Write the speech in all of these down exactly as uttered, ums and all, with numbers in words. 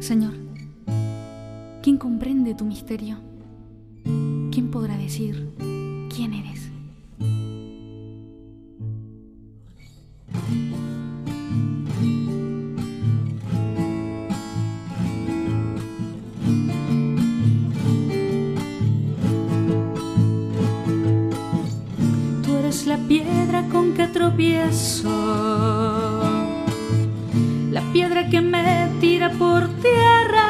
Señor, ¿quién comprende tu misterio? ¿Quién podrá decir quién eres? Tú eres la piedra con que tropiezo, la piedra que me tira por tierra,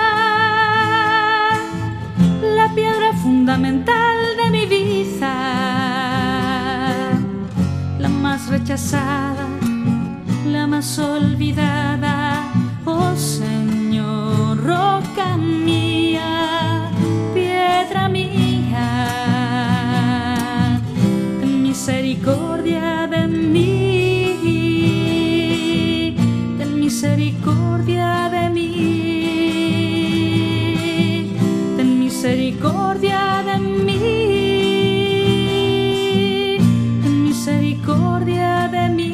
la piedra fundamental de mi vida, la más rechazada, la más olvidada. Oh Señor, roca mía, piedra mía, ten misericordia de mí, ten misericordia de mí, ten misericordia de mí, ten misericordia de mí.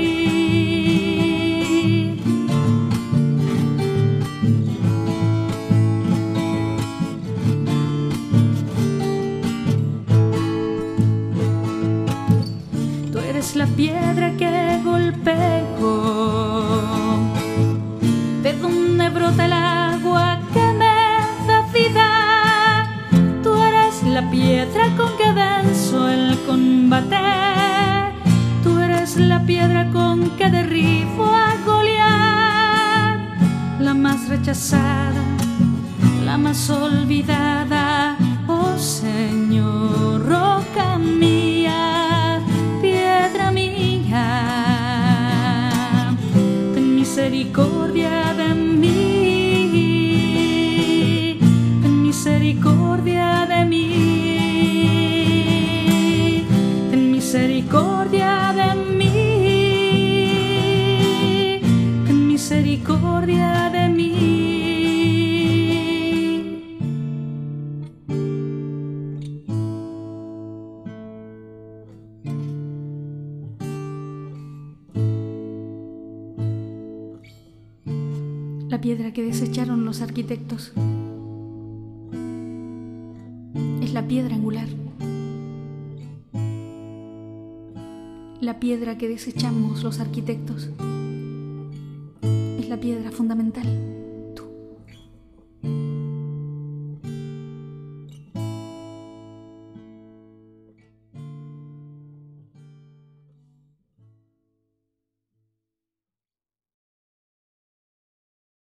Tú eres la piedra que golpeo, de donde brota el agua que me da vida. Tú eres la piedra con que venzo el combate, tú eres la piedra con que derribo a Goliat, la más rechazada, la más olvidada. Oh Señor, roca mía, piedra mía, ten misericordia de mí, ten misericordia de mí, ten misericordia de mí, ten misericordia de mí. La piedra que desecharon los arquitectos es la piedra angular. La piedra que desechamos los arquitectos es la piedra fundamental.